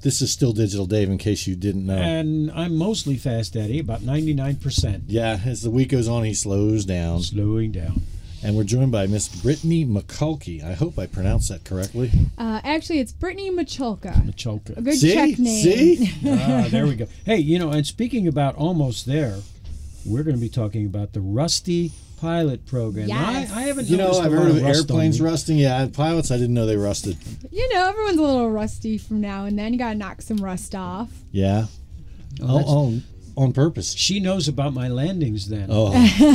This is still Digital Dave, in case you didn't know. And I'm mostly Fast Eddie, about 99%. Yeah, as the week goes on, he slows down. Slowing down. And we're joined by Miss Brittany McCulkey. I hope I pronounced that correctly. Actually, it's Brittany Macholka. Macholka. A good See? check name. See? There we go. Hey, and speaking about almost there, we're going to be talking about the Rusty Pilot Program. Yes. I haven't You know, noticed I've a lot heard of rust on airplanes me. rusting. Yeah, pilots, I didn't know they rusted. Everyone's a little rusty from now and then. You got to knock some rust off. Yeah. Oh, On purpose. She knows about my landings then. Oh,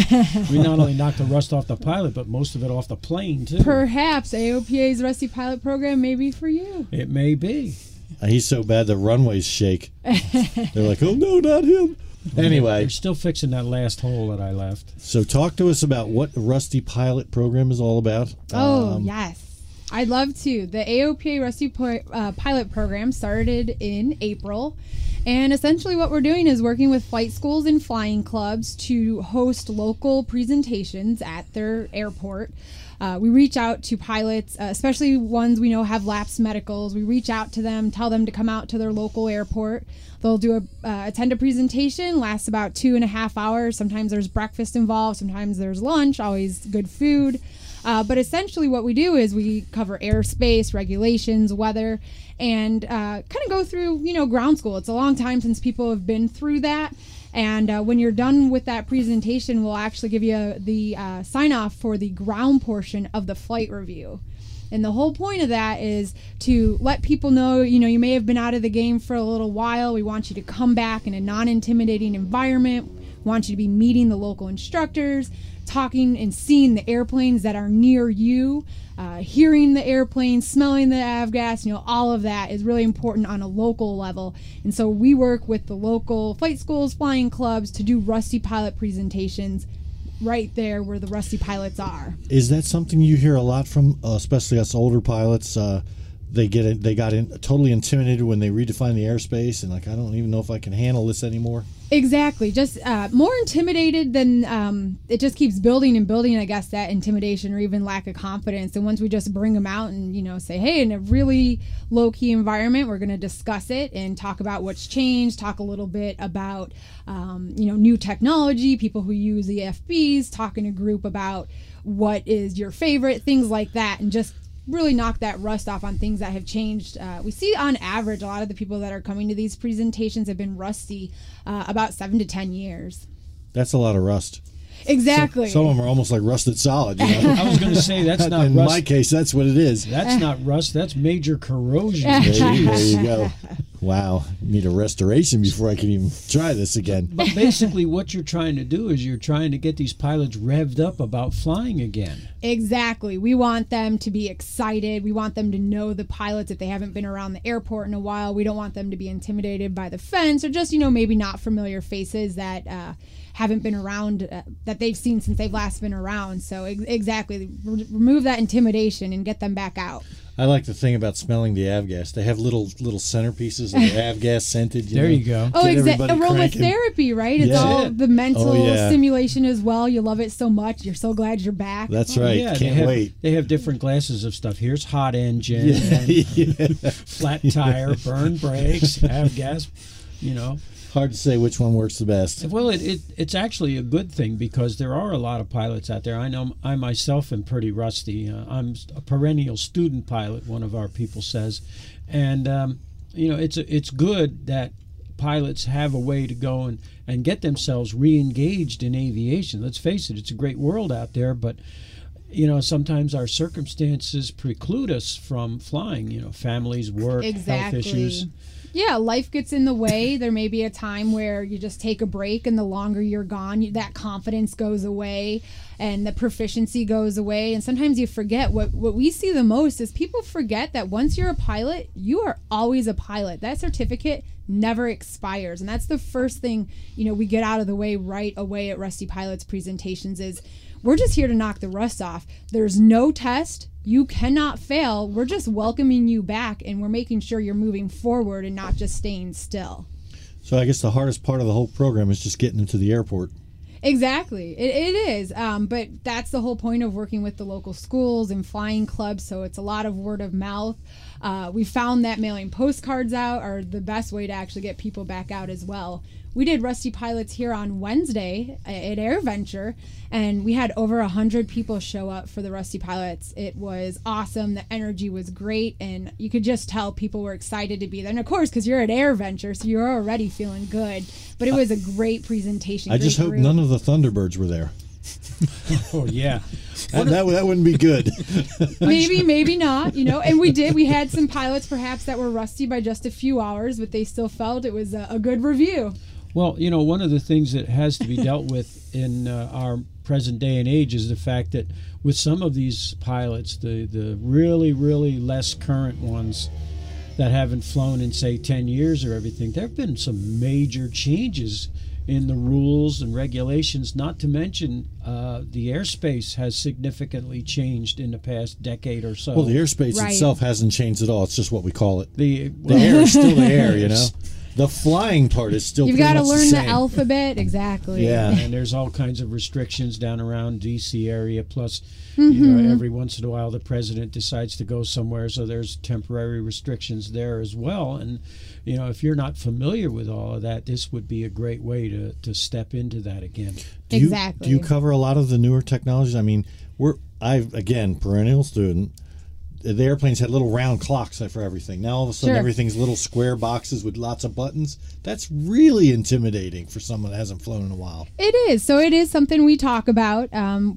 We not only knocked the rust off the pilot, but most of it off the plane, too. Perhaps AOPA's Rusty Pilot Program may be for you. It may be. he's so bad the runways shake. They're like, oh no, not him. Anyway, They're still fixing that last hole that I left. so talk to us about what the Rusty Pilot Program is all about. Yes. I'd love to. The AOPA Rusty Pilot Program started in April. And essentially what we're doing is working with flight schools and flying clubs to host local presentations at their airport. We reach out to pilots, especially ones we know have lapsed medicals. We reach out to them, tell them to come out to their local airport. They'll attend a presentation, lasts about 2.5 hours. Sometimes there's breakfast involved, sometimes there's lunch, always good food. But essentially what we do is we cover airspace, regulations, weather, and kind of go through, ground school. It's a long time since people have been through that. And when you're done with that presentation, we'll actually give you the sign-off for the ground portion of the flight review. And the whole point of that is to let people know, you may have been out of the game for a little while. We want you to come back in a non-intimidating environment. We want you to be meeting the local instructors, talking and seeing the airplanes that are near you, hearing the airplanes, smelling the avgas, all of that is really important on a local level. And so we work with the local flight schools, flying clubs to do Rusty Pilot presentations right there where the Rusty pilots are. Is that something you hear a lot from, especially us older pilots? They got totally intimidated when they redefined the airspace, and I don't even know if I can handle this anymore. Exactly, just more intimidated than it just keeps building and building. I guess that intimidation or even lack of confidence. And once we just bring them out and say, hey, in a really low key environment, we're going to discuss it and talk about what's changed. Talk a little bit about new technology, people who use the FBs. Talk in a group about what is your favorite, things like that, and just really knock that rust off on things that have changed. We see on average a lot of the people that are coming to these presentations have been rusty about 7 to 10 years. That's a lot of rust. Exactly. Some of them are almost like rusted solid. I was going to say that's not In rust. my case, that's what it is. That's not rust. That's major corrosion. There you go. Wow. Need a restoration before I can even try this again. But basically what you're trying to do is you're trying to get these pilots revved up about flying again. Exactly. We want them to be excited. We want them to know the pilots if they haven't been around the airport in a while. We don't want them to be intimidated by the fence or just, maybe not familiar faces that haven't been around, that they've seen since they've last been around. So exactly. Remove that intimidation and get them back out. I like the thing about smelling the avgas. They have little centerpieces that are avgas scented. There you go. Oh, Get everybody aromatherapy, right? It's Yeah. all the mental yeah. stimulation as well. You love it so much. You're so glad you're back. That's right. Yeah, Can't wait. They have different glasses of stuff. Here's hot engine, flat tire, burn brakes, have gas, Hard to say which one works the best. Well, it's actually a good thing because there are a lot of pilots out there. I know I myself am pretty rusty. I'm a perennial student pilot, one of our people says. And, it's good that pilots have a way to go and get themselves re-engaged in aviation. Let's face it, it's a great world out there, but sometimes our circumstances preclude us from flying, families, work, health issues. Yeah, life gets in the way. There may be a time where you just take a break, and the longer you're gone, that confidence goes away and the proficiency goes away. And sometimes you forget what we see the most is people forget that once you're a pilot, you are always a pilot. That certificate never expires. And that's the first thing, we get out of the way right away at Rusty Pilots presentations is we're just here to knock the rust off. There's no test. You cannot fail. We're just welcoming you back, and we're making sure you're moving forward and not just staying still. So I guess the hardest part of the whole program is just getting them to the airport. Exactly. It is. But that's the whole point of working with the local schools and flying clubs. So it's a lot of word of mouth. We found that mailing postcards out are the best way to actually get people back out as well. We did Rusty Pilots here on Wednesday at AirVenture, and we had over 100 people show up for the Rusty Pilots. It was awesome. The energy was great, and you could just tell people were excited to be there. And of course, because you're at AirVenture, so you're already feeling good. But it was a great presentation. I just hope none of the Thunderbirds were there. Oh, yeah. That wouldn't be good. Maybe not, and we had some pilots perhaps that were rusty by just a few hours, but they still felt it was a good review. Well, one of the things that has to be dealt with in our present day and age is the fact that with some of these pilots, the really, really less current ones that haven't flown in, say, 10 years or everything, there have been some major changes in the rules and regulations, not to mention the airspace has significantly changed in the past decade or so. Well, the airspace Right. itself hasn't changed at all. It's just what we call it. The The air is still the air, The flying part is still You've pretty got to much learn the the same. alphabet. Exactly. Yeah. and there's all kinds of restrictions down around D.C. area. Plus, Mm-hmm. every once in a while the president decides to go somewhere, so there's temporary restrictions there as well. And if you're not familiar with all of that, this would be a great way to step into that again. Exactly. Do you cover a lot of the newer technologies? I mean, again, perennial student. The airplanes had little round clocks for everything. Now all of a sudden Sure. everything's little square boxes with lots of buttons. That's really intimidating for someone that hasn't flown in a while. It is. So it is something we talk about,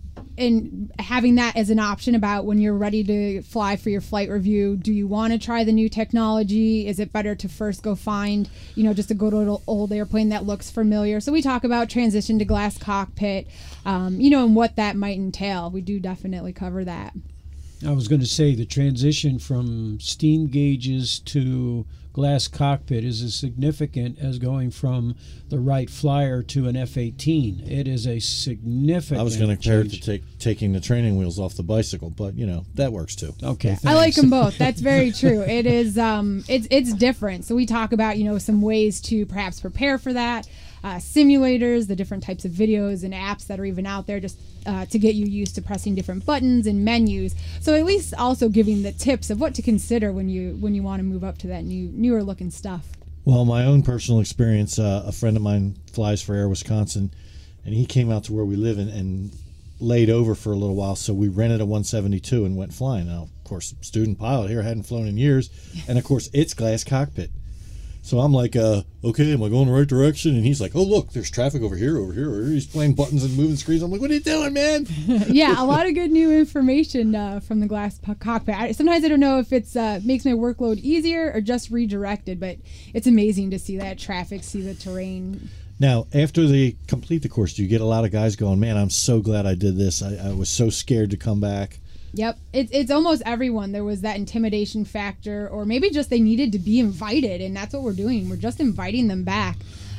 and having that as an option about when you're ready to fly for your flight review. Do you want to try the new technology? Is it better to first go find, just a good old airplane that looks familiar? So we talk about transition to glass cockpit, and what that might entail. We do definitely cover that. I was going to say the transition from steam gauges to glass cockpit is as significant as going from the Wright Flyer to an F-18. It is a significant I was going to compare it change. to taking the training wheels off the bicycle, but that works too. Okay, I like thanks. them both. That's very true. It is. It's different. So we talk about some ways to perhaps prepare for that. Simulators, the different types of videos and apps that are even out there, just to get you used to pressing different buttons and menus. So at least also giving the tips of what to consider when you want to move up to that newer looking stuff. Well, my own personal experience, a friend of mine flies for Air Wisconsin, and he came out to where we live and laid over for a little while, so we rented a 172 and went flying. Now, of course, student pilot here, hadn't flown in years, and of course, it's glass cockpit. So I'm like, okay, am I going the right direction? And he's like, oh, look, there's traffic over here. He's playing buttons and moving screens. I'm like, what are you doing, man? Yeah, a lot of good new information from the glass cockpit. Sometimes I don't know if it's makes my workload easier or just redirected, but it's amazing to see that traffic, see the terrain. Now, after they complete the course, do you get a lot of guys going, man, I'm so glad I did this. I was so scared to come back. Yep, it's almost everyone. There was that intimidation factor, or maybe just they needed to be invited, and that's what we're doing. We're just inviting them back.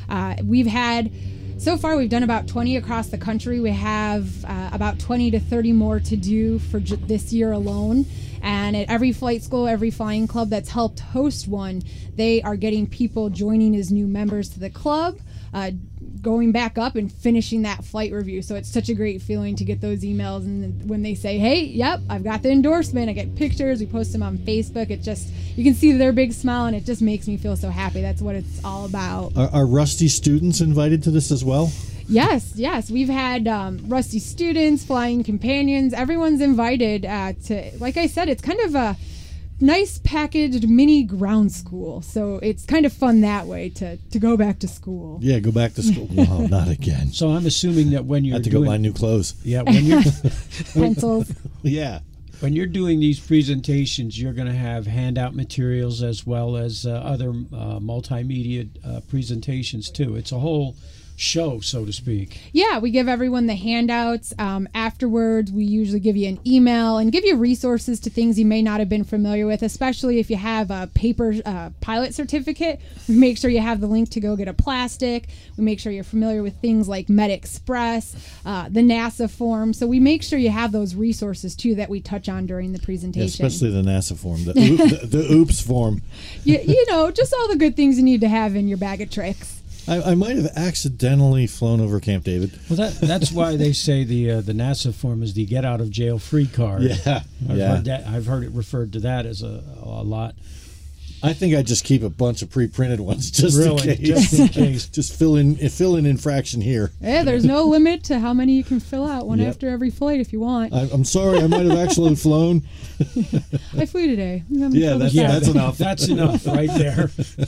So far we've done about 20 across the country. We have about 20 to 30 more to do for this year alone. And at every flight school, every flying club that's helped host one, they are getting people joining as new members to the club, going back up and finishing that flight review. So it's such a great feeling to get those emails, and when they say, hey, yep, I've got the endorsement, I get pictures, we post them on Facebook. It just, you can see their big smile, and it just makes me feel so happy. That's what it's all about. Are Rusty students invited to this as well? Yes. We've had Rusty students, flying companions, everyone's invited to, like I said, it's kind of a nice packaged mini ground school. So it's kind of fun that way to go back to school. Yeah, go back to school. No, not again. So I'm assuming that when I you're have to doing go buy new clothes. when you're Pencils. Yeah. when you're doing these presentations, you're going to have handout materials as well as other multimedia presentations too. It's a whole show, so to speak. Yeah, we give everyone the handouts. Afterwards, we usually give you an email and give you resources to things you may not have been familiar with, especially if you have a paper pilot certificate. We make sure you have the link to go get a plastic. We make sure you're familiar with things like MedExpress, the NASA form. So we make sure you have those resources, too, that we touch on during the presentation. Yeah, especially the NASA form, the OOPS form. You know, just all the good things you need to have in your bag of tricks. I might have accidentally flown over Camp David. Well, that's why they say the NASA form is the get out of jail free card. Yeah, I've heard it referred to that as a lot. I think I just keep a bunch of pre-printed ones just in case. Just in case. Just fill in infraction here. Yeah, there's no limit to how many you can fill out, one Yep. after every flight if you want. I'm sorry, I might have actually flown. I flew today. Yeah, that's enough. That's enough right there.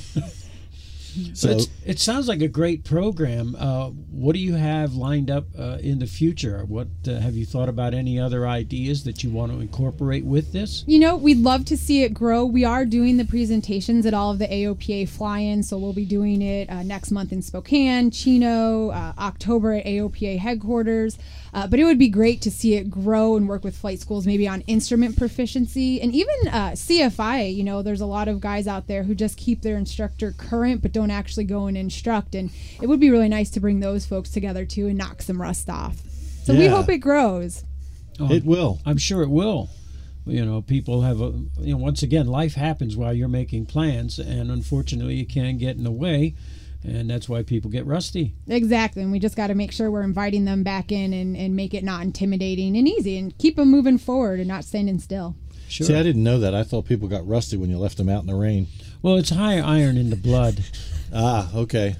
So It sounds like a great program. What do you have lined up in the future? What have you thought about any other ideas that you want to incorporate with this? You know, we'd love to see it grow. We are doing the presentations at all of the AOPA fly-ins, so we'll be doing it next month in Spokane, Chino, October at AOPA headquarters. But it would be great to see it grow and work with flight schools, maybe on instrument proficiency and even CFI. You know, there's a lot of guys out there who just keep their instructor current but don't actually go and instruct. And it would be really nice to bring those folks together too and knock some rust off. So we Yeah. hope it grows. it will. I'm sure it will. You know, people have once again, life happens while you're making plans, and unfortunately, you can get in the way. And that's why people get rusty. Exactly, and we just got to make sure we're inviting them back in and make it not intimidating and easy and keep them moving forward and not standing still. Sure. See, I didn't know that. I thought people got rusty when you left them out in the rain. Well, it's high iron in the blood. Ah, okay.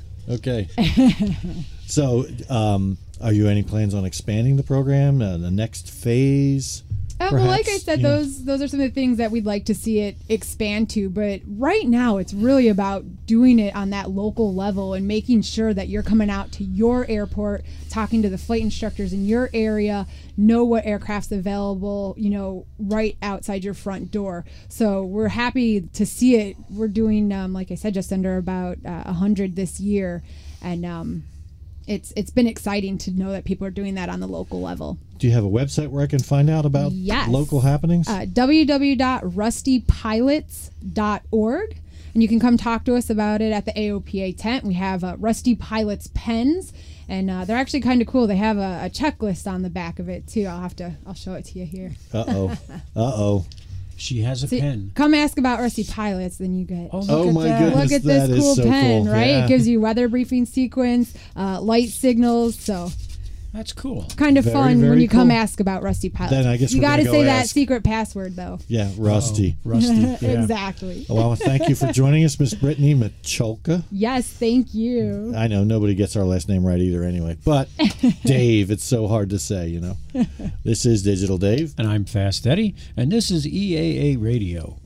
So, are you any plans on expanding the program, the next phase? Well, like I perhaps, said, you know? those are some of the things that we'd like to see it expand to. But right now, it's really about doing it on that local level and making sure that you're coming out to your airport, talking to the flight instructors in your area, know what aircraft's available, you know, right outside your front door. So we're happy to see it. We're doing, like I said, just under about 100 this year, and it's been exciting to know that people are doing that on the local level. Do you have a website where I can find out about Yes. local happenings? www.rustypilots.org, and you can come talk to us about it at the AOPA tent. We have Rusty Pilots pens, and they're actually kind of cool. They have a checklist on the back of it too. I'll show it to you here. Uh-oh. She has a See, pen. come ask about Rusty Pilots, then you get. Oh, Oh look at my that. goodness. Look at that this is cool so pen, cool. right? Yeah. It gives you weather briefing sequence, light signals, so That's cool. kind of Very, fun very when you come cool. ask about Rusty Pilots. Then I guess you we're got to gonna say go that ask. secret password though. Yeah, Rusty. Oh, rusty. Yeah. Exactly. Well, thank you for joining us, Miss Brittany Michalka. Yes, thank you. I know nobody gets our last name right either anyway. But Dave, it's so hard to say, you know. This is Digital Dave. And I'm Fast Eddie, and this is EAA Radio.